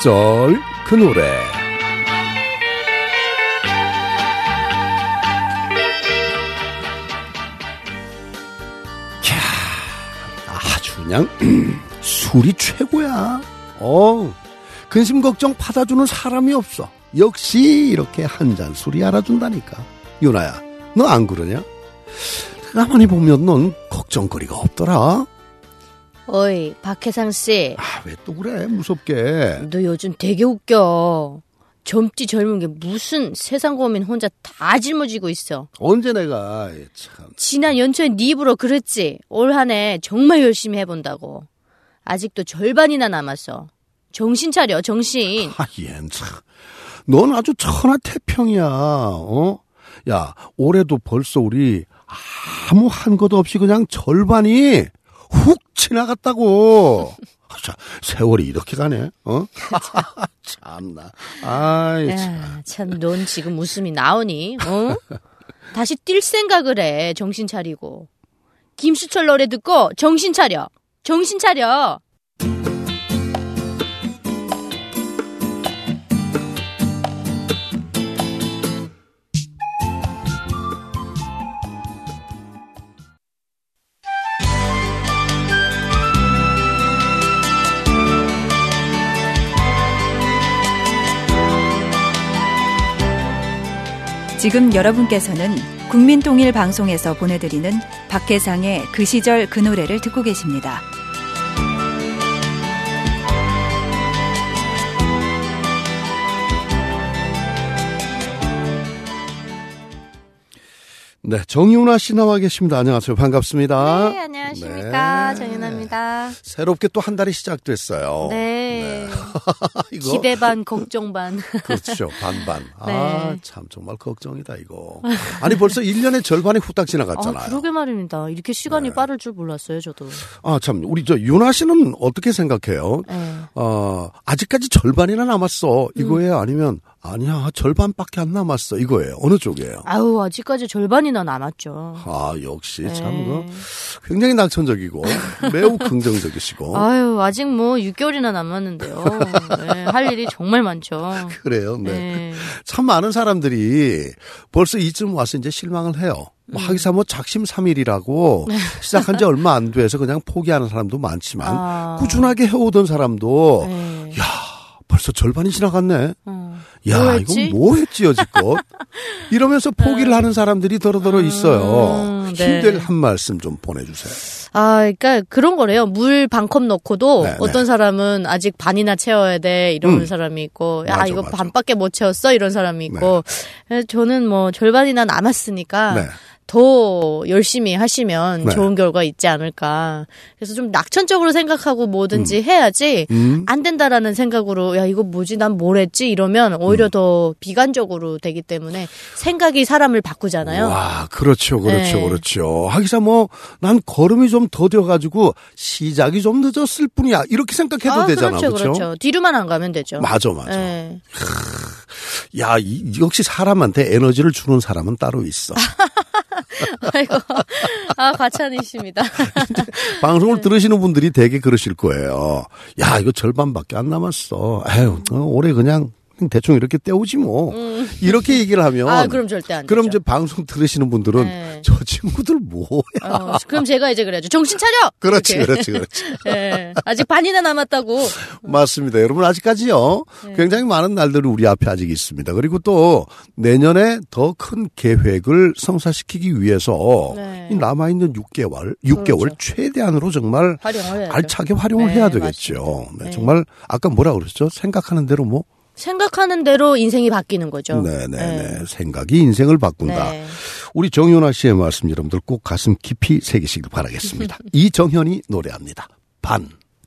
시절 그 노래. 아주 그냥 술이 최고야. 근심 걱정 받아주는 사람이 없어. 역시 이렇게 한 잔 술이 알아준다니까. 유나야, 너 안 그러냐? 가만히 보면 넌 걱정거리가 없더라. 어이, 박혜상씨. 왜 또 그래, 무섭게. 너 요즘 되게 웃겨. 젊디 젊은 게 무슨 세상 고민 혼자 다 짊어지고 있어. 언제 내가 참. 지난 연초에 네 입으로 그랬지. 올 한 해 정말 열심히 해본다고. 아직도 절반이나 남았어. 정신 차려, 정신. 얜 참. 넌 아주 천하태평이야. 야, 올해도 벌써 우리 아무 한 것도 없이 그냥 절반이 훅 지나갔다고. 세월이 이렇게 가네. 참나. 아이, 참, 넌 지금 웃음이 나오니? 다시 뛸 생각을 해. 정신 차리고. 김수철 노래 듣고 정신 차려. 정신 차려. 지금 여러분께서는 국민통일방송에서 보내드리는 박혜상의 그 시절 그 노래를 듣고 계십니다. 네, 정유나 씨 나와 계십니다. 안녕하세요. 반갑습니다. 네, 안녕하십니까. 네. 정유나입니다. 새롭게 또 한 달이 시작됐어요. 네. 이거. 기대 반, 걱정 반. 그렇죠. 반반. 네. 참 정말 걱정이다 이거. 아니 벌써 1년의 절반이 후딱 지나갔잖아요. 그러게 말입니다. 이렇게 시간이 빠를 줄 몰랐어요, 저도. 참 우리 유나 씨는 어떻게 생각해요? 네. 아직까지 절반이나 남았어. 이거예요? 아니면 아니야, 절반밖에 안 남았어. 이거예요. 어느 쪽이에요? 아직까지 절반이나 남았죠. 역시 참 굉장히 낙천적이고 매우 긍정적이시고. 아직 뭐 6개월이나 남았는데요. 네, 할 일이 정말 많죠. 그래요. 네. 참 많은 사람들이 벌써 이쯤 와서 이제 실망을 해요. 하기사 작심삼일이라고 시작한 지 얼마 안 돼서 그냥 포기하는 사람도 많지만 꾸준하게 해오던 사람도 야, 벌써 절반이 지나갔네. 야, 이건 뭐 했지 여지껏? 이러면서 포기를 하는 사람들이 더러더러 있어요. 힘들 한 말씀 좀 보내주세요. 그러니까 그런 거래요. 물 반컵 넣고도 어떤 사람은 아직 반이나 채워야 돼 이러는 사람이 있고, 야, 이거 반밖에 못 채웠어 이런 사람이 있고, 저는 뭐 절반이나 남았으니까 더 열심히 하시면 좋은 결과 있지 않을까. 그래서 좀 낙천적으로 생각하고 뭐든지 해야지 안 된다라는 생각으로 야, 이거 뭐지? 난 뭘 했지? 이러면 오히려 더 비관적으로 되기 때문에 생각이 사람을 바꾸잖아요. 와, 그렇죠. 하기사 난 걸음이 좀 더뎌가지고 시작이 좀 늦었을 뿐이야. 이렇게 생각해도 되잖아. 그렇죠. 뒤로만 안 가면 되죠. 맞아. 야, 역시 사람한테 에너지를 주는 사람은 따로 있어. 아이고, 과찬이십니다. 방송을 들으시는 분들이 되게 그러실 거예요. 야, 이거 절반밖에 안 남았어. 올해 그냥 대충 이렇게 때우지 뭐. 이렇게 얘기를 하면. 그럼 절대 안 되죠. 그럼 이제 방송 들으시는 분들은 저 친구들 뭐야. 그럼 제가 이제 그래야죠. 정신 차려! 그렇지. 네, 아직 반이나 남았다고. 맞습니다. 여러분 아직까지요. 굉장히 많은 날들이 우리 앞에 아직 있습니다. 그리고 또 내년에 더 큰 계획을 성사시키기 위해서 이 남아있는 6개월 그렇죠. 최대한으로 정말 알차게 활용을 해야 되겠죠. 네, 정말 아까 뭐라 그랬죠? 생각하는 대로 뭐? 생각하는 대로 인생이 바뀌는 거죠. 네. 생각이 인생을 바꾼다. 우리 정윤아 씨의 말씀 여러분들 꼭 가슴 깊이 새기시길 바라겠습니다. 이정현이 노래합니다. 반.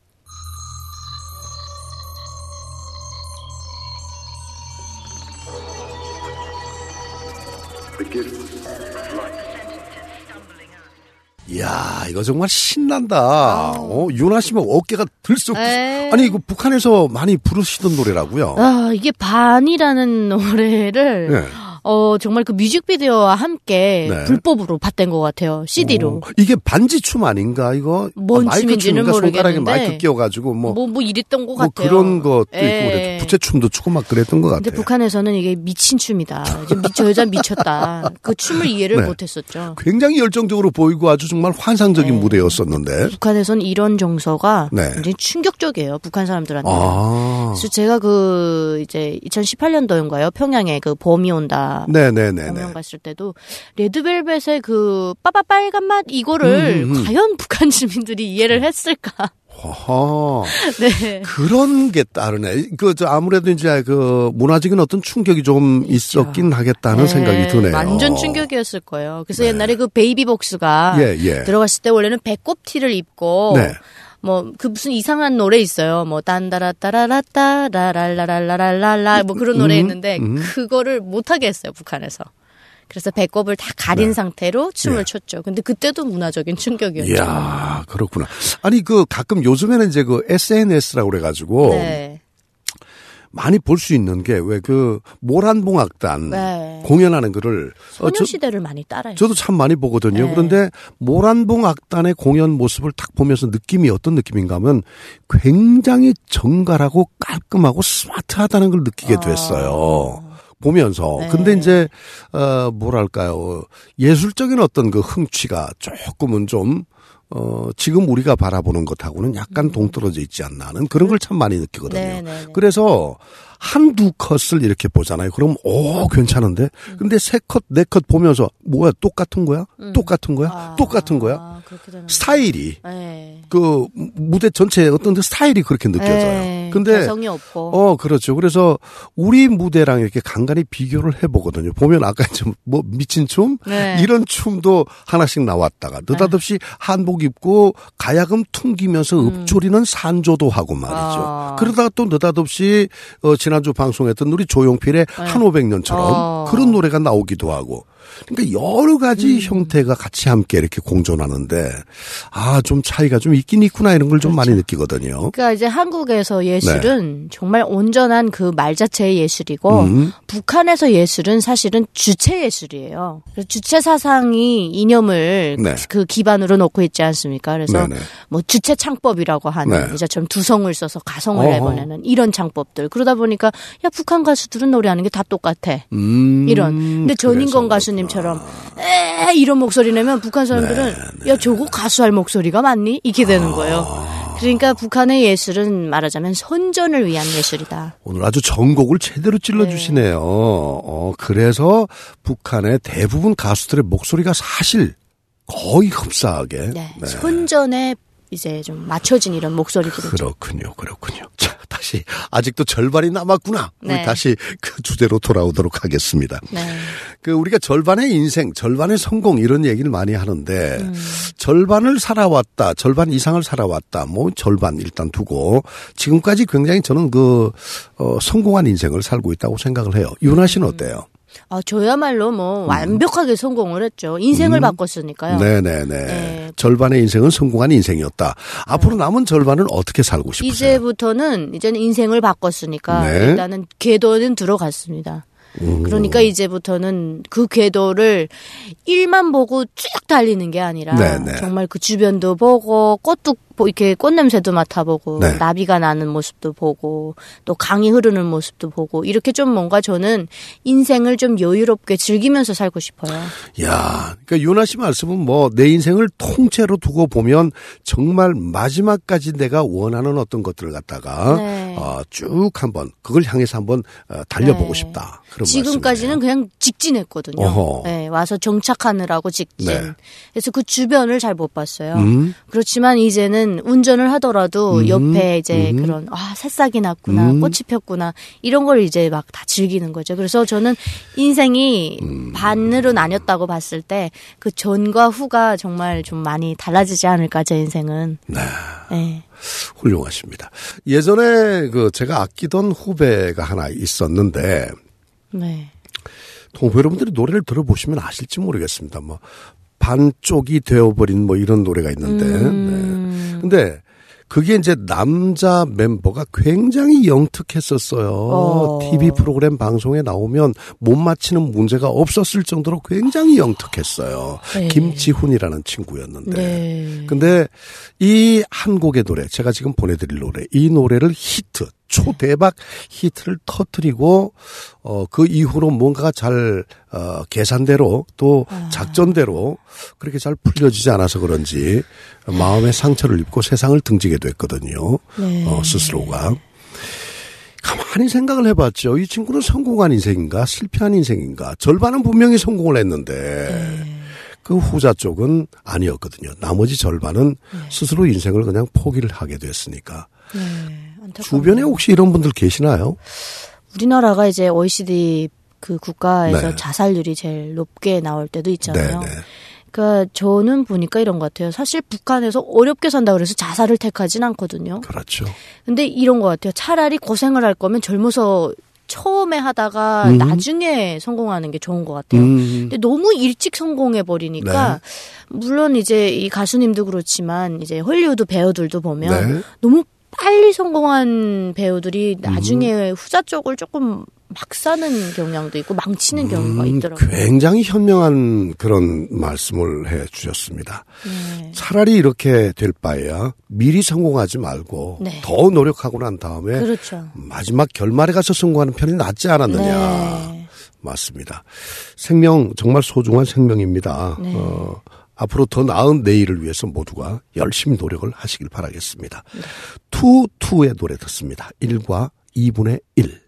이야, 이거 정말 신난다. 유나 씨면 어깨가 들썩. 아니, 이거 북한에서 많이 부르시던 노래라고요? 이게 반이라는 노래를 정말 그 뮤직비디오와 함께 네. 불법으로 밭댄 것 같아요. CD로. 이게 반지춤 아닌가 이거? 뭔 춤인지는 모르겠는데. 손가락에 마이크 끼워가지고 뭐 이랬던 것 같아요. 그런 것도 있고 그랬죠. 부채춤도 추고 막 그랬던 것 같아요. 근데 북한에서는 이게 미친 춤이다. 저 여자 미쳤다. 그 춤을 이해를 네. 못했었죠. 굉장히 열정적으로 보이고 아주 정말 환상적인 네. 무대였었는데. 북한에서는 이런 정서가 네. 굉장히 충격적이에요. 북한 사람들한테. 그래서 제가 이제 2018년도인가요? 평양에 그 봄이 온다. 네네네. 공연 갔을 때도 레드벨벳의 그 빠빠 빨간 맛 이거를 과연 북한 주민들이 이해를 했을까? 허허. 네. 그런 게 따르네. 아무래도 이제 문화적인 어떤 충격이 좀 있었긴 하겠다는 네. 생각이 드네요. 완전 충격이었을 거예요. 그래서 네. 옛날에 그 베이비복스가 들어갔을 때 원래는 배꼽 티를 입고 네. 무슨 이상한 노래 있어요. 딴다라따라라따, 라랄라랄라랄라, 그런 노래 있는데, 그거를 못하게 했어요, 북한에서. 그래서 배꼽을 다 가린 네. 상태로 춤을 췄죠. 근데 그때도 문화적인 충격이었죠. 이야, 그렇구나. 아니, 가끔 요즘에는 이제 SNS라고 그래가지고. 네. 많이 볼 수 있는 게 왜 모란봉악단 네. 공연하는 거를 소녀시대를 많이 따라요. 저도 참 많이 보거든요. 네. 그런데 모란봉악단의 공연 모습을 딱 보면서 느낌이 어떤 느낌인가 하면 굉장히 정갈하고 깔끔하고 스마트하다는 걸 느끼게 됐어요. 보면서. 네. 근데 이제 뭐랄까요. 예술적인 어떤 그 흥취가 조금은 좀 지금 우리가 바라보는 것하고는 약간 동떨어져 있지 않나 하는 그런 걸 참 많이 느끼거든요. 네네네. 그래서 한두 컷을 이렇게 보잖아요. 그럼 괜찮은데. 근데 세 컷, 네 컷 보면서 뭐야 똑같은 거야? 똑같은 거야? 똑같은 거야? 스타일이 네. 그 무대 전체의 어떤 스타일이 그렇게 느껴져요. 네. 근데 개성이 없고. 그렇죠. 그래서 우리 무대랑 이렇게 간간히 비교를 해보거든요. 보면 아까 좀 미친 춤 네. 이런 춤도 하나씩 나왔다가 느닷없이 한복 입고 가야금 퉁기면서 읊조리는 산조도 하고 말이죠. 그러다가 또 느닷없이 지난주 방송했던 우리 조용필의 네. 한 500년처럼 그런 노래가 나오기도 하고. 그러니까 여러 가지 형태가 같이 함께 이렇게 공존하는데 좀 차이가 좀 있긴 있구나 이런 걸 좀 그렇죠. 많이 느끼거든요. 그러니까 이제 한국에서 예술은 네. 정말 온전한 그 말 자체의 예술이고 북한에서 예술은 사실은 주체 예술이에요. 그래서 주체 사상이 이념을 네. 그 기반으로 놓고 있지 않습니까? 그래서 네네. 주체 창법이라고 하는 이제처럼 두성을 써서 가성을 내보내는 이런 창법들. 그러다 보니까 북한 가수들은 노래하는 게 다 똑같아. 이런. 근데 전인권 가수님처럼 이런 목소리 내면 북한 사람들은 야 저거 가수할 목소리가 맞니? 이렇게 되는 거예요. 그러니까 북한의 예술은 말하자면 선전을 위한 예술이다. 오늘 아주 전곡을 제대로 찔러주시네요. 그래서 북한의 대부분 가수들의 목소리가 사실 거의 흡사하게. 네. 선전에 이제 좀 맞춰진 이런 목소리들이죠. 그렇군요. 자, 다시 아직도 절반이 남았구나. 우리 다시 그 주제로 돌아오도록 하겠습니다. 네. 우리가 절반의 인생, 절반의 성공 이런 얘기를 많이 하는데 절반을 살아왔다, 절반 이상을 살아왔다. 절반 일단 두고 지금까지 굉장히 저는 성공한 인생을 살고 있다고 생각을 해요. 윤아 씨는 어때요? 저야말로 완벽하게 성공을 했죠. 인생을 바꿨으니까요. 네네네. 네. 절반의 인생은 성공한 인생이었다. 앞으로 남은 절반은 어떻게 살고 싶으세요? 이제는 인생을 바꿨으니까 일단은 궤도는 들어갔습니다. 그러니까 이제부터는 그 궤도를 일만 보고 쭉 달리는 게 아니라 정말 그 주변도 보고 꽃도 이렇게 꽃냄새도 맡아보고 나비가 나는 모습도 보고 또 강이 흐르는 모습도 보고 이렇게 좀 뭔가 저는 인생을 좀 여유롭게 즐기면서 살고 싶어요. 야, 그러니까 윤아 씨 말씀은 내 인생을 통째로 두고 보면 정말 마지막까지 내가 원하는 어떤 것들을 갖다가 쭉 한번 그걸 향해서 한번 달려보고 싶다. 그런 지금까지는 말씀이네요. 그냥 직진했거든요. 와서 정착하느라고 직진. 그래서 그 주변을 잘 못 봤어요. 그렇지만 이제는 운전을 하더라도 옆에 이제 그런 새싹이 났구나, 꽃이 폈구나 이런 걸 이제 막 다 즐기는 거죠. 그래서 저는 인생이 반으로 나뉘었다고 봤을 때 그 전과 후가 정말 좀 많이 달라지지 않을까 제 인생은. 네. 훌륭하십니다. 예전에 제가 아끼던 후배가 하나 있었는데. 동포 여러분들이 노래를 들어보시면 아실지 모르겠습니다. 반쪽이 되어버린 이런 노래가 있는데. 근데 그게 이제 남자 멤버가 굉장히 영특했었어요. TV 프로그램 방송에 나오면 못 맞히는 문제가 없었을 정도로 굉장히 영특했어요. 네. 김지훈이라는 친구였는데. 네. 근데 이 한 곡의 노래, 제가 지금 보내드릴 노래, 이 노래를 히트, 초대박 히트를 터뜨리고 그 이후로 뭔가가 잘 계산대로 또 작전대로 그렇게 잘 풀려지지 않아서 그런지 마음의 상처를 입고 세상을 등지게 됐거든요. 네. 스스로가. 가만히 생각을 해봤죠. 이 친구는 성공한 인생인가 실패한 인생인가. 절반은 분명히 성공을 했는데 네. 그 후자 쪽은 아니었거든요. 나머지 절반은 스스로 인생을 그냥 포기를 하게 됐으니까. 네, 주변에 혹시 이런 분들 계시나요? 우리나라가 이제 OECD 그 국가에서 네. 자살률이 제일 높게 나올 때도 있잖아요. 네, 네. 그러니까 저는 보니까 이런 것 같아요. 사실 북한에서 어렵게 산다 그래서 자살을 택하진 않거든요. 그렇죠. 근데 이런 것 같아요. 차라리 고생을 할 거면 젊어서 처음에 하다가 나중에 성공하는 게 좋은 것 같아요. 근데 너무 일찍 성공해 버리니까 네. 물론 이제 이 가수님도 그렇지만 이제 헐리우드 배우들도 보면 네. 너무 빨리 성공한 배우들이 나중에 후자 쪽을 조금 막 사는 경향도 있고 망치는 경우가 있더라고요. 굉장히 현명한 그런 말씀을 해 주셨습니다. 네. 차라리 이렇게 될 바에야 미리 성공하지 말고 네. 더 노력하고 난 다음에 그렇죠. 마지막 결말에 가서 성공하는 편이 낫지 않았느냐. 네. 맞습니다. 생명 정말 소중한 생명입니다. 네. 앞으로 더 나은 내일을 위해서 모두가 열심히 노력을 하시길 바라겠습니다. 네. 투투의 노래 듣습니다. 1과 2분의 1.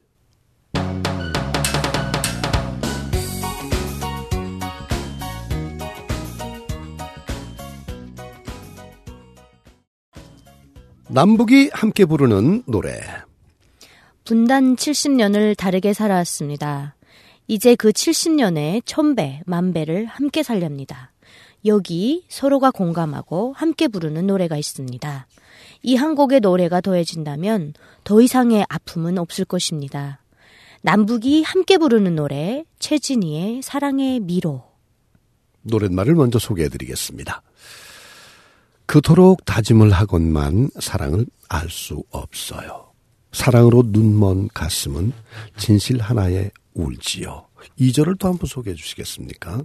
남북이 함께 부르는 노래. 분단 70년을 다르게 살아왔습니다. 이제 그 70년의 1000배, 만배를 함께 살렵니다. 여기 서로가 공감하고 함께 부르는 노래가 있습니다. 이 한 곡의 노래가 더해진다면 더 이상의 아픔은 없을 것입니다. 남북이 함께 부르는 노래, 최진희의 사랑의 미로. 노랫말을 먼저 소개해드리겠습니다. 그토록 다짐을 하건만 사랑을 알 수 없어요. 사랑으로 눈먼 가슴은 진실 하나에 울지요. 2절을 또 한번 소개해 주시겠습니까?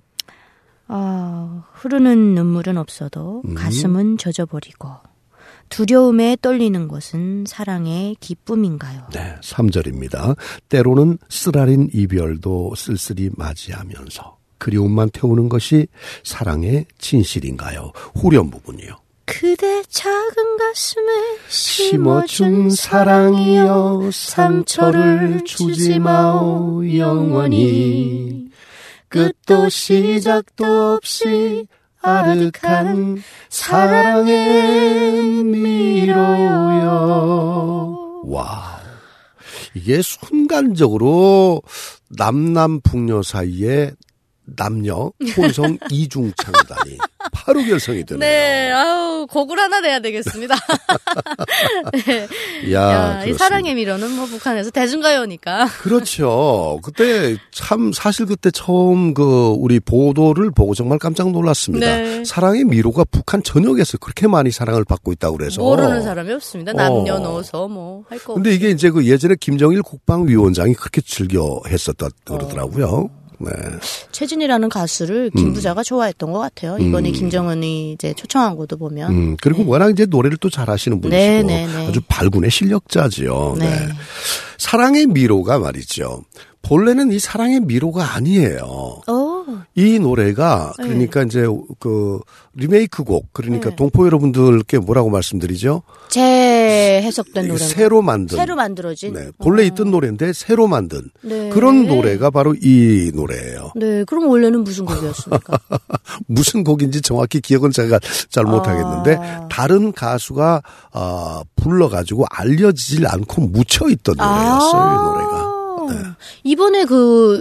흐르는 눈물은 없어도 가슴은 젖어버리고 두려움에 떨리는 것은 사랑의 기쁨인가요? 네, 3절입니다. 때로는 쓰라린 이별도 쓸쓸히 맞이하면서 그리움만 태우는 것이 사랑의 진실인가요? 후렴 부분이요. 그대 작은 가슴에 심어준 사랑이여 상처를 주지 마오 영원히 끝도 시작도 없이 아득한 사랑의 미로요. 와, 이게 순간적으로 남남북녀 사이에 남녀 혼성 이중창단이 바로 결성이 되네요. 네, 아우 곡을 하나 내야 되겠습니다. 네. 야, 이 사랑의 미로는 뭐 북한에서 대중가요니까. 그렇죠. 그때 참 사실 그때 처음 우리 보도를 보고 정말 깜짝 놀랐습니다. 네. 사랑의 미로가 북한 전역에서 그렇게 많이 사랑을 받고 있다고 그래서 모르는 사람이 없습니다. 남녀노소 뭐 할 거. 근데 이게 이제 예전에 김정일 국방위원장이 그렇게 즐겨 했었다 그러더라고요. 네. 최진이라는 가수를 김 부자가 좋아했던 것 같아요. 이번에 김정은이 이제 초청한 것도 보면. 그리고 네. 워낙 이제 노래를 또 잘하시는 분이시고 네. 아주 발군의 실력자지요. 네. 네. 사랑의 미로가 말이죠. 본래는 이 사랑의 미로가 아니에요. 이 노래가 그러니까 네. 이제 리메이크 곡 그러니까 네. 동포 여러분들께 뭐라고 말씀드리죠? 재해석된 노래. 새로 만들어진. 네. 본래 있던 노래인데 새로 만든 네. 그런 노래가 바로 이 노래예요. 네. 그럼 원래는 무슨 곡이었습니까? 무슨 곡인지 정확히 기억은 제가 잘 못하겠는데 다른 가수가 불러가지고 알려지질 않고 묻혀 있던 노래였어요. 이 노래가. 네. 이번에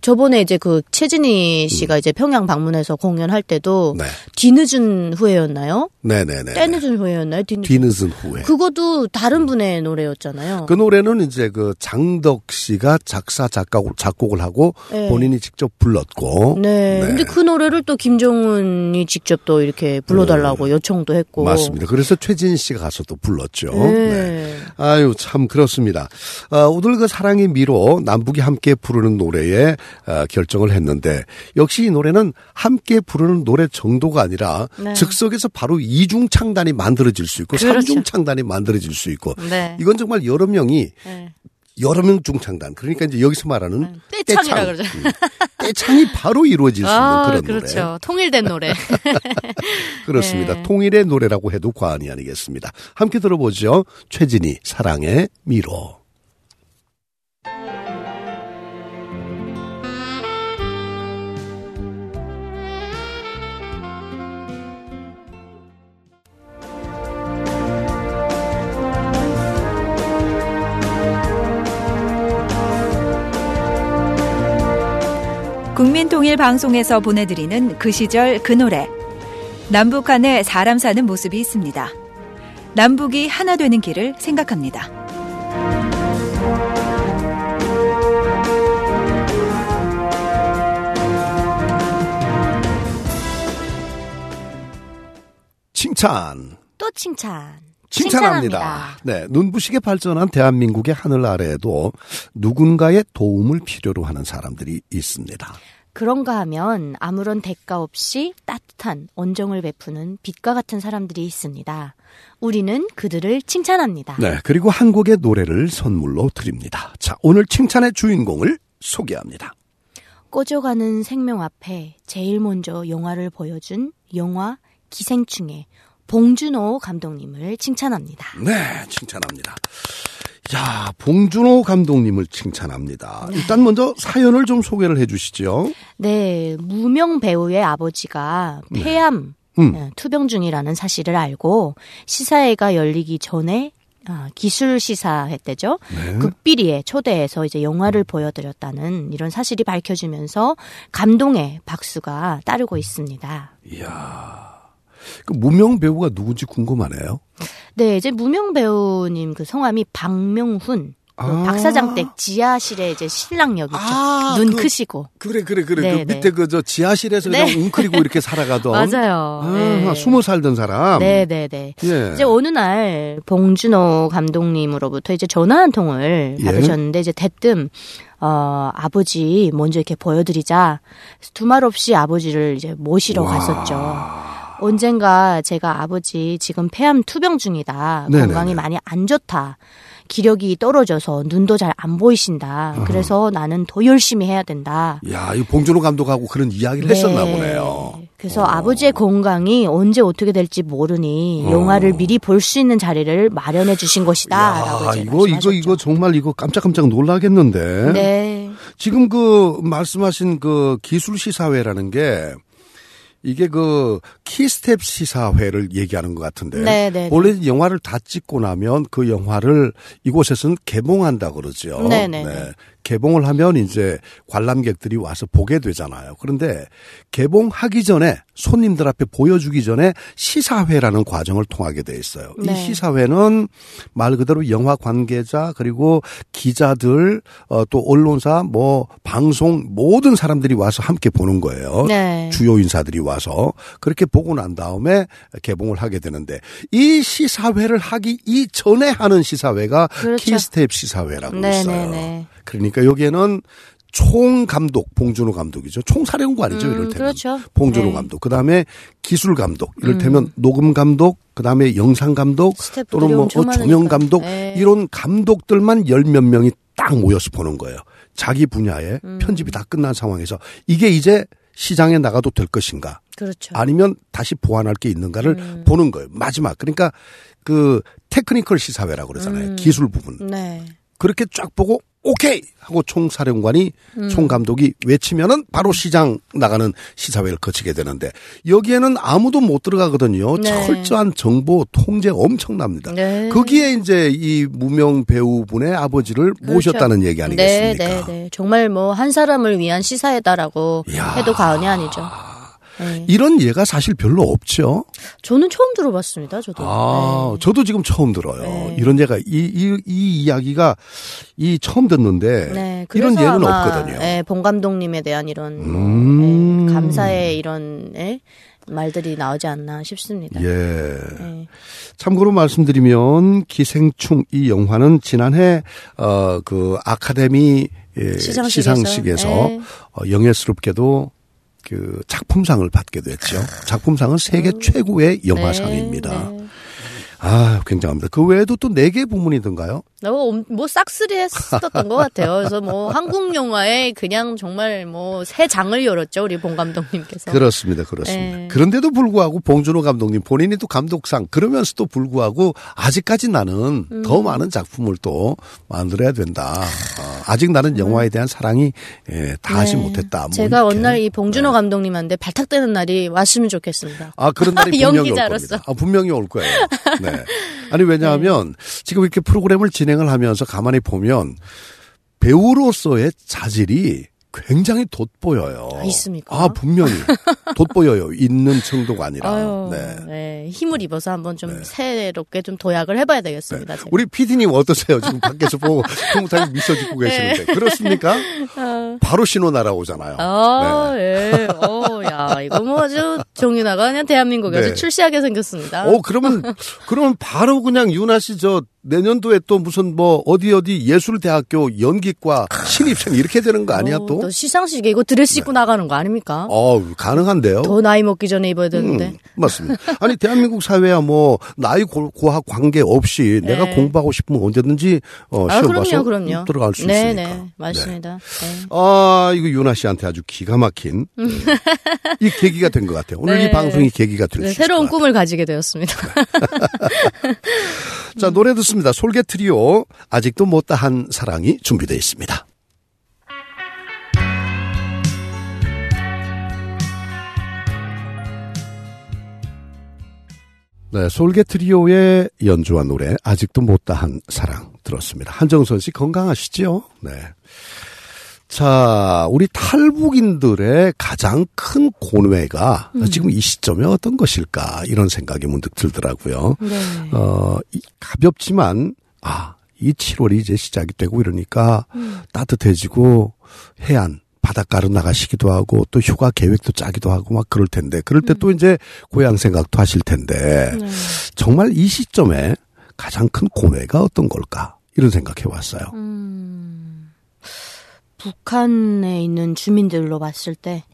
저번에 이제 그 최진희 씨가 이제 평양 방문해서 공연할 때도 네. 뒤늦은 후회였나요? 네네네. 때늦은 후회였나요? 뒤늦은 후회. 그것도 다른 분의 노래였잖아요. 그 노래는 이제 그 장덕 씨가 작사, 작곡을 하고 네. 본인이 직접 불렀고. 네. 네. 근데 그 노래를 또 김정은이 직접 또 이렇게 불러달라고 요청도 했고. 맞습니다. 그래서 최진희 씨가 가서 또 불렀죠. 네. 네. 아유, 참 그렇습니다. 오늘 그 사랑의 미로 남북이 함께 부르는 노래에 결정을 했는데 역시 이 노래는 함께 부르는 노래 정도가 아니라 네. 즉석에서 바로 이중 창단이 만들어질 수 있고 그렇죠. 삼중 창단이 만들어질 수 있고 네. 이건 정말 여러 명이 네. 여러 명 중창단 그러니까 이제 여기서 말하는 떼창이라 그러죠. 떼창이 바로 이루어질 수 있는 그런 그렇죠. 노래. 통일된 노래. 그렇습니다. 네. 통일의 노래라고 해도 과언이 아니겠습니다. 함께 들어보죠. 최진희 사랑의 미로. 국민통일방송에서 보내드리는 그 시절 그 노래. 남북한에 사람 사는 모습이 있습니다. 남북이 하나 되는 길을 생각합니다. 칭찬. 또 칭찬. 칭찬합니다. 네, 눈부시게 발전한 대한민국의 하늘 아래에도 누군가의 도움을 필요로 하는 사람들이 있습니다. 그런가 하면 아무런 대가 없이 따뜻한 온정을 베푸는 빛과 같은 사람들이 있습니다. 우리는 그들을 칭찬합니다. 네, 그리고 한 곡의 노래를 선물로 드립니다. 자, 오늘 칭찬의 주인공을 소개합니다. 꺼져가는 생명 앞에 제일 먼저 영화를 보여준 영화 기생충의 봉준호 감독님을 칭찬합니다. 네, 칭찬합니다. 야, 봉준호 감독님을 칭찬합니다. 네. 일단 먼저 사연을 좀 소개를 해 주시죠. 네, 무명 배우의 아버지가 폐암 투병 중이라는 사실을 알고 시사회가 열리기 전에 기술 시사회 때죠. 네. 극비리에 초대해서 이제 영화를 보여드렸다는 이런 사실이 밝혀지면서 감동의 박수가 따르고 있습니다. 이야. 그 무명 배우가 누군지 궁금하네요. 네, 이제 무명 배우님 그 성함이 박명훈. 박사장댁 지하실에 이제 신랑 역이죠. 눈 크시고. 그래. 그 밑에 그 저 지하실에서 그냥 웅크리고 이렇게 살아가던. 맞아요. 네. 숨어 살던 사람. 네네네. 예. 이제 어느 날 봉준호 감독님으로부터 이제 전화 한 통을 받으셨는데 이제 대뜸 아버지 먼저 이렇게 보여드리자 두말 없이 아버지를 이제 모시러 갔었죠. 언젠가 제가 아버지 지금 폐암 투병 중이다. 네네네. 건강이 많이 안 좋다. 기력이 떨어져서 눈도 잘 안 보이신다. 그래서 나는 더 열심히 해야 된다. 야, 이 봉준호 감독하고 그런 이야기를 했었나 보네요. 그래서 아버지의 건강이 언제 어떻게 될지 모르니 영화를 미리 볼 수 있는 자리를 마련해 주신 것이다라고 이거 정말 이거 깜짝깜짝 놀라겠는데. 네. 지금 그 말씀하신 그 기술 시사회라는 게 이게 그 키스텝 시사회를 얘기하는 것 같은데 네네네. 원래 영화를 다 찍고 나면 그 영화를 이곳에서는 개봉한다 그러죠. 네네. 네. 개봉을 하면 이제 관람객들이 와서 보게 되잖아요. 그런데 개봉하기 전에 손님들 앞에 보여주기 전에 시사회라는 과정을 통하게 돼 있어요. 네. 이 시사회는 말 그대로 영화 관계자 그리고 기자들 또 언론사 뭐 방송 모든 사람들이 와서 함께 보는 거예요. 네. 주요 인사들이 와서 그렇게 보고 난 다음에 개봉을 하게 되는데 이 시사회를 하기 이전에 하는 시사회가 그렇죠. 키스텝 시사회라고 있어요. 그러니까 여기에는 총감독 봉준호 감독이죠. 총사령관이죠. 이럴 때는. 그렇죠. 봉준호 네. 감독. 그다음에 기술 감독. 이를테면 녹음 감독. 그다음에 영상 감독. 또는 뭐 조명 감독. 네. 이런 감독들만 10몇 명이 딱 모여서 보는 거예요. 자기 분야에 편집이 다 끝난 상황에서 이게 이제 시장에 나가도 될 것인가. 그렇죠. 아니면 다시 보완할 게 있는가를 보는 거예요. 마지막. 그러니까 그 테크니컬 시사회라고 그러잖아요. 기술 부분. 네. 그렇게 쫙 보고 오케이 하고 총사령관이 총감독이 외치면은 바로 시장 나가는 시사회를 거치게 되는데 여기에는 아무도 못 들어가거든요. 네. 철저한 정보 통제 엄청납니다. 네. 거기에 이제 이 무명 배우분의 아버지를 그렇죠. 모셨다는 얘기 아니겠습니까? 네, 네, 네. 정말 뭐 한 사람을 위한 시사회다라고 해도 과언이 아니죠. 네. 이런 예가 사실 별로 없죠. 저는 처음 들어봤습니다. 저도. 네. 저도 지금 처음 들어요. 네. 이런 예가 이 이야기가 처음 듣는데 네, 이런 예는 없거든요. 네, 봉 감독님에 대한 이런 네, 감사의 이런 말들이 나오지 않나 싶습니다. 예. 네. 참고로 말씀드리면 기생충 이 영화는 지난해 그 아카데미 시상식에서 네. 영예스럽게도 그 작품상을 받게 됐죠. 작품상은 세계 최고의 영화상입니다. 네, 네. 아, 굉장합니다. 그 외에도 또 4개 부문이던가요? 뭐 싹쓸이 했었던 것 같아요. 그래서 뭐 한국 영화에 그냥 정말 뭐 새 장을 열었죠. 우리 봉 감독님께서. 그렇습니다. 네. 그런데도 불구하고 봉준호 감독님 본인이 또 감독상 그러면서도 불구하고 아직까지 나는 더 많은 작품을 또 만들어야 된다. 아직 나는 영화에 대한 사랑이 다하지 못했다. 뭐 제가 이렇게. 어느 날 이 봉준호 감독님한테 발탁되는 날이 왔으면 좋겠습니다. 아, 그런 날이 분명히 연기자로서. 올 겁니다. 분명히 올 거예요. 네. 아니 왜냐하면 지금 이렇게 프로그램을 진행을 하면서 가만히 보면 배우로서의 자질이 굉장히 돋보여요. 있습니까? 분명히 돋보여요. 있는 정도가 아니라. 아유, 네. 힘을 입어서 한번 좀 새롭게 좀 도약을 해봐야 되겠습니다. 네. 우리 PD님 어떠세요? 지금 밖에서 보고 흐뭇하게 미소 짓고 계시는데. 그렇습니까? 바로 신호 날아오잖아요. 네. 야, 이거 뭐 아주 정윤아가 그냥 대한민국에서 출시하게 생겼습니다. 그러면 바로 그냥 윤아 씨 내년도에 또 무슨 어디 예술대학교 연기과 신입생 이렇게 되는 거 아니야 또? 시상식에 이거 드레스 입고 나가는 거 아닙니까? 가능한데요. 더 나이 먹기 전에 입어야 되는데. 맞습니다. 아니 대한민국 사회야 뭐 나이 고학 관계 없이 내가 공부하고 싶으면 언제든지 시험 봐서 그럼요. 들어갈 수 있으니까. 네, 맞습니다. 네. 이거 윤아 씨한테 아주 기가 막힌 이 계기가 된 것 같아요. 오늘 이 방송이 계기가 될 수 있을 것 같아요. 새로운 꿈을 가지게 되었습니다. 자, 노래 듣습니다. 솔개 트리오 아직도 못다한 사랑이 준비되어 있습니다. 네, 솔개 트리오의 연주한 노래 아직도 못다한 사랑 들었습니다. 한정선 씨 건강하시죠? 네. 자, 우리 탈북인들의 가장 큰 고뇌가 지금 이 시점에 어떤 것일까 이런 생각이 문득 들더라고요. 네. 가볍지만 이 7월이 이제 시작이 되고 이러니까 따뜻해지고 해안 바닷가로 나가시기도 하고 또 휴가 계획도 짜기도 하고 막 그럴 텐데 그럴 때 또 이제 고향 생각도 하실 텐데 정말 이 시점에 가장 큰 고뇌가 어떤 걸까 이런 생각해 왔어요. 북한에 있는 주민들로 봤을 때,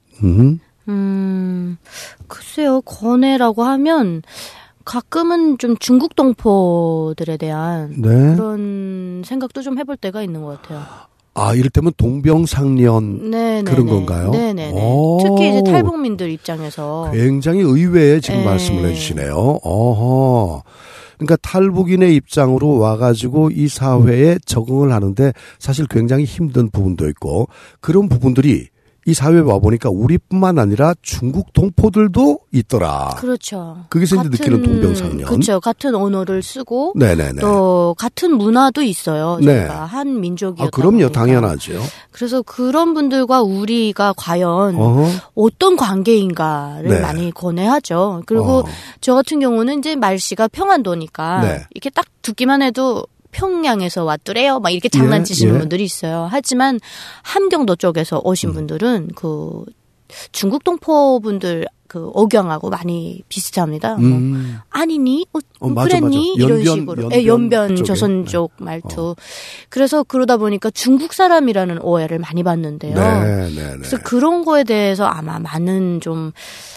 글쎄요, 고뇌라고 하면 가끔은 좀 중국 동포들에 대한 그런 생각도 좀 해볼 때가 있는 것 같아요. 이를테면 동병상련 그런 건가요? 네네네. 특히 이제 탈북민들 입장에서 굉장히 의외의 지금 말씀을 해주시네요. 그러니까 탈북인의 입장으로 와가지고 이 사회에 적응을 하는데 사실 굉장히 힘든 부분도 있고 그런 부분들이 이 사회에 와보니까 우리뿐만 아니라 중국 동포들도 있더라. 그렇죠. 거기서 이제 느끼는 동병상련. 그렇죠. 같은 언어를 쓰고 네네네. 또 같은 문화도 있어요. 저희가 한 민족이었다 그럼요. 보니까. 당연하죠. 그래서 그런 분들과 우리가 과연 어떤 관계인가를 많이 고뇌하죠. 그리고 저 같은 경우는 이제 말씨가 평안도니까 이렇게 딱 듣기만 해도 평양에서 왔더래요. 막 이렇게 장난치시는 분들이 있어요. 하지만 함경도 쪽에서 오신 분들은 그 중국 동포분들 그 억양하고 많이 비슷합니다. 아니니? 그랬니? 맞아. 이런 식으로. 연변 조선 쪽 말투. 그래서 그러다 보니까 중국 사람이라는 오해를 많이 받는데요. 그래서 그런 거에 대해서 아마 많은 좀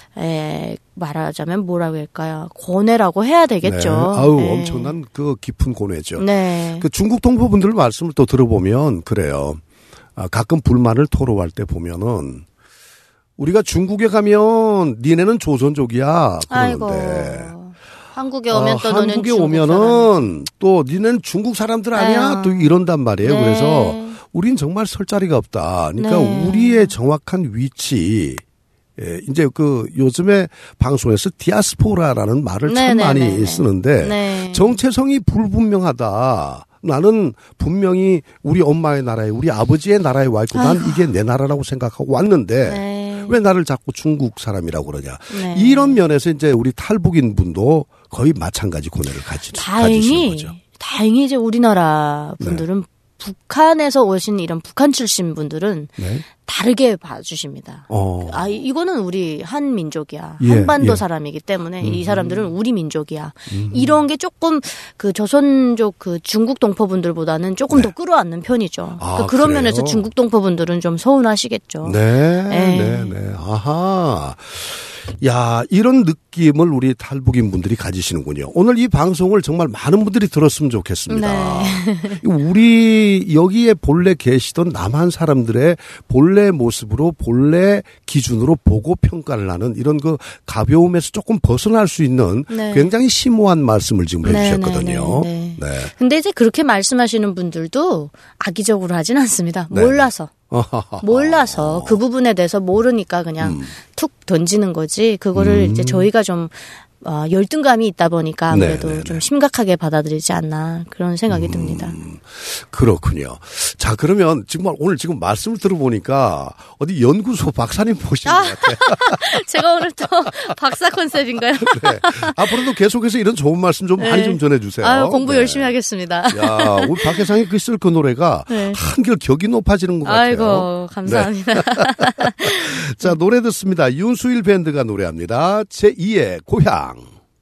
말하자면 뭐라고 할까요? 고뇌라고 해야 되겠죠. 엄청난 그 깊은 고뇌죠. 그 중국 동포분들 말씀을 또 들어보면 그래요. 가끔 불만을 토로할 때 보면은 우리가 중국에 가면 니네는 조선족이야 그러는데 한국에 오면 또 너는 한국에 오면은 또 니는 중국 사람들 아니야? 또 이런단 말이에요. 네. 그래서 우린 정말 설 자리가 없다. 그러니까 네. 우리의 정확한 위치. 예, 이제 요즘에 방송에서 디아스포라라는 말을 참 많이 쓰는데 정체성이 불분명하다. 나는 분명히 우리 엄마의 나라에 우리 아버지의 나라에 와 있고 난 이게 내 나라라고 생각하고 왔는데 왜 나를 자꾸 중국 사람이라고 그러냐. 이런 면에서 이제 우리 탈북인 분도 거의 마찬가지 고뇌를 가지시는 거죠. 다행히 이제 우리나라 분들은 북한에서 오신 이런 북한 출신 분들은 다르게 봐주십니다. 이거는 우리 한 민족이야. 한반도 사람이기 때문에 이 사람들은 우리 민족이야. 이런 게 조금 조선족 중국 동포분들보다는 조금 더 끌어안는 편이죠. 그런 면에서 중국 동포분들은 좀 서운하시겠죠. 네. 아하. 야, 이런 느낌을 우리 탈북인 분들이 가지시는군요. 오늘 이 방송을 정말 많은 분들이 들었으면 좋겠습니다. 우리 여기에 본래 계시던 남한 사람들의 본래 모습으로 본래 기준으로 보고 평가를 하는 이런 가벼움에서 조금 벗어날 수 있는 굉장히 심오한 말씀을 지금 해주셨거든요. 근데 이제 그렇게 말씀하시는 분들도 악의적으로 하진 않습니다. 몰라서 그 부분에 대해서 모르니까 그냥 툭 던지는 거지. 그거를 이제 저희가 좀 열등감이 있다 보니까 아무래도 좀 심각하게 받아들이지 않나 그런 생각이 듭니다. 그렇군요. 자, 그러면 오늘 말씀을 들어보니까 어디 연구소 박사님 보신 것 같아요. 제가 오늘 또 박사 컨셉인가요? 네. 앞으로도 계속해서 이런 좋은 말씀 좀 많이 좀 전해주세요. 공부 열심히 하겠습니다. 야, 우리 박혜상이 쓸 그 노래가 한결 격이 높아지는 것 같아요. 아이고, 감사합니다. 네. 자, 노래 듣습니다. 윤수일 밴드가 노래합니다. 제2의 고향.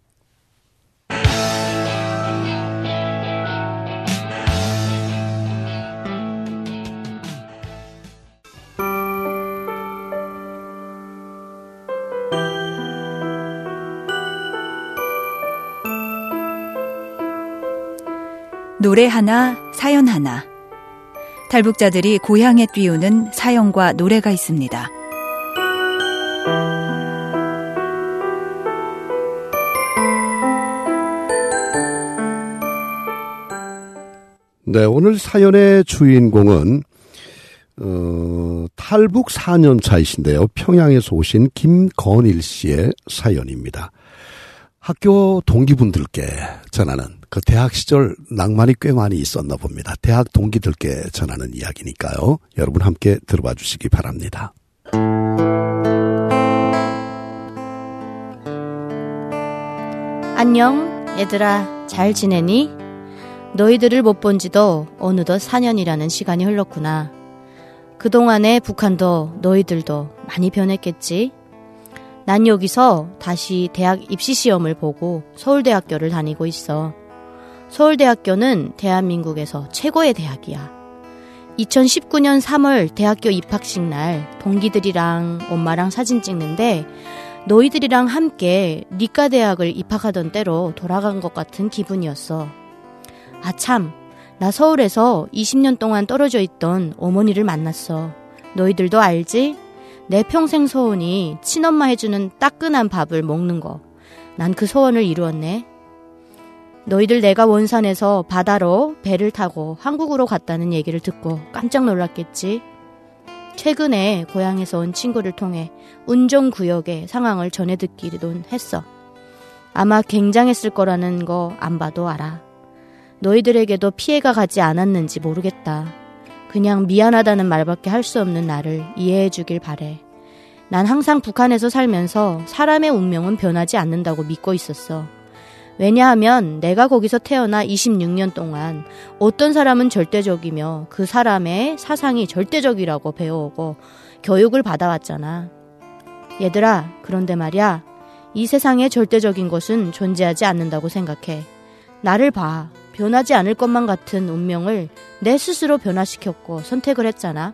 노래 하나, 사연 하나. 탈북자들이 고향에 띄우는 사연과 노래가 있습니다. 네, 오늘 사연의 주인공은 탈북 4년 차이신데요. 평양에서 오신 김건일 씨의 사연입니다. 학교 동기분들께 전하는 대학 시절 낭만이 꽤 많이 있었나 봅니다. 대학 동기들께 전하는 이야기니까요. 여러분 함께 들어봐 주시기 바랍니다. 안녕, 얘들아. 잘 지내니? 너희들을 못 본 지도 어느덧 4년이라는 시간이 흘렀구나. 그동안에 북한도 너희들도 많이 변했겠지? 난 여기서 다시 대학 입시 시험을 보고 서울대학교를 다니고 있어. 서울대학교는 대한민국에서 최고의 대학이야. 2019년 3월 대학교 입학식 날 동기들이랑 엄마랑 사진 찍는데 너희들이랑 함께理科대학을 입학하던 때로 돌아간 것 같은 기분이었어. 아 참, 나 서울에서 20년 동안 떨어져 있던 어머니를 만났어. 너희들도 알지? 내 평생 소원이 친엄마 해주는 따끈한 밥을 먹는 거. 난 그 소원을 이루었네. 너희들 내가 원산에서 바다로 배를 타고 한국으로 갔다는 얘기를 듣고 깜짝 놀랐겠지? 최근에 고향에서 온 친구를 통해 운정구역의 상황을 전해 듣기도 했어. 아마 굉장했을 거라는 거 안 봐도 알아. 너희들에게도 피해가 가지 않았는지 모르겠다. 그냥 미안하다는 말밖에 할 수 없는 나를 이해해 주길 바래. 난 항상 북한에서 살면서 사람의 운명은 변하지 않는다고 믿고 있었어. 왜냐하면 내가 거기서 태어나 26년 동안 어떤 사람은 절대적이며 그 사람의 사상이 절대적이라고 배워오고 교육을 받아왔잖아. 얘들아, 그런데 말이야. 이 세상에 절대적인 것은 존재하지 않는다고 생각해. 나를 봐. 변하지 않을 것만 같은 운명을 내 스스로 변화시켰고 선택을 했잖아.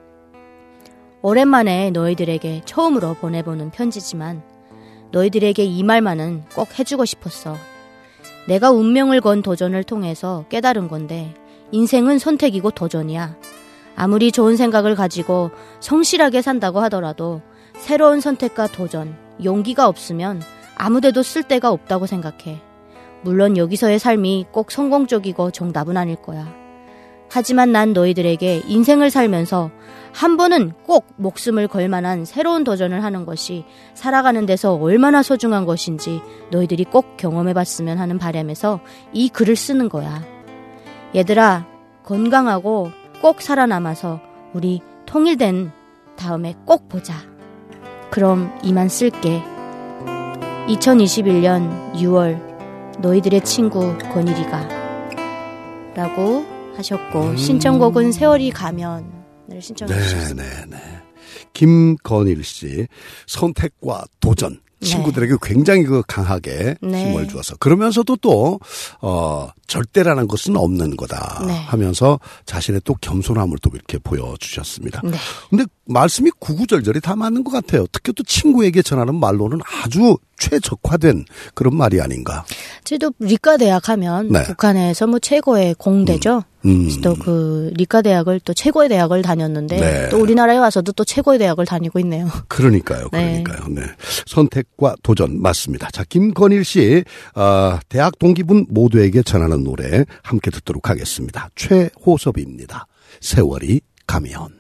오랜만에 너희들에게 처음으로 보내보는 편지지만 너희들에게 이 말만은 꼭 해주고 싶었어. 내가 운명을 건 도전을 통해서 깨달은 건데 인생은 선택이고 도전이야. 아무리 좋은 생각을 가지고 성실하게 산다고 하더라도 새로운 선택과 도전, 용기가 없으면 아무데도 쓸 데가 없다고 생각해. 물론 여기서의 삶이 꼭 성공적이고 정답은 아닐 거야. 하지만 난 너희들에게 인생을 살면서 한 번은 꼭 목숨을 걸 만한 새로운 도전을 하는 것이 살아가는 데서 얼마나 소중한 것인지 너희들이 꼭 경험해봤으면 하는 바람에서 이 글을 쓰는 거야. 얘들아, 건강하고 꼭 살아남아서 우리 통일된 다음에 꼭 보자. 그럼 이만 쓸게. 2021년 6월 너희들의 친구 권일이가 라고 하셨고 신청곡은 세월이 가면을 신청해 주셨습니다. 네네네. 김건일 씨 선택과 도전 친구들에게 굉장히 강하게 힘을 주어서 그러면서도 또 절대라는 것은 없는 거다 하면서 자신의 또 겸손함을 또 이렇게 보여주셨습니다. 근데 말씀이 구구절절이 다 맞는 것 같아요. 특히 또 친구에게 전하는 말로는 아주 최적화된 그런 말이 아닌가. 저도 리과대학 하면 북한에서 뭐 최고의 공대죠. 또 그 리과대학을 또 최고의 대학을 다녔는데 또 우리나라에 와서도 또 최고의 대학을 다니고 있네요. 그러니까요. 네. 선택과 도전 맞습니다. 자, 김건일 씨 대학 동기분 모두에게 전하는 노래 함께 듣도록 하겠습니다. 최호섭입니다. 세월이 가면.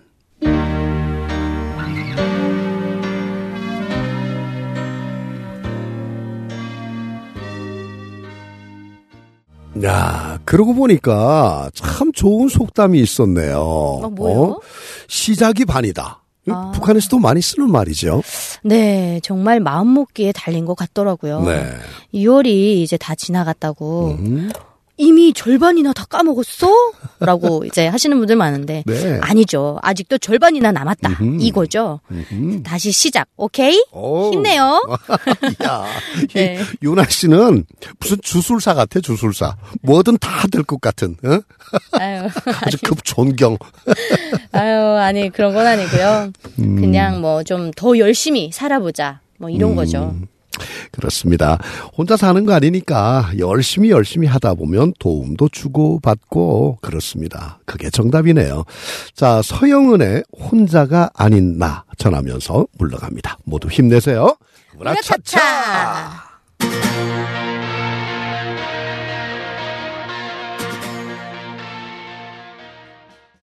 야, 그러고 보니까 참 좋은 속담이 있었네요. 뭐요? 시작이 반이다. 북한에서도 많이 쓰는 말이죠. 네, 정말 마음먹기에 달린 것 같더라고요. 2월이 이제 다 지나갔다고. 이미 절반이나 다 까먹었어? 라고 이제 하시는 분들 많은데 아니죠. 아직도 절반이나 남았다. 이거죠. 다시 시작. 오케이? 힘내요. 야, 유나 씨는 무슨 주술사 같아, 주술사. 뭐든 다 될 것 같은. 아유, 아주 급 존경. 아니 그런 건 아니고요. 그냥 뭐 좀 더 열심히 살아보자. 뭐 이런 거죠. 그렇습니다. 혼자 사는 거 아니니까 열심히 하다 보면 도움도 주고받고 그렇습니다. 그게 정답이네요. 자, 서영은의 혼자가 아닌 나 전하면서 물러갑니다. 모두 힘내세요. 우라차차.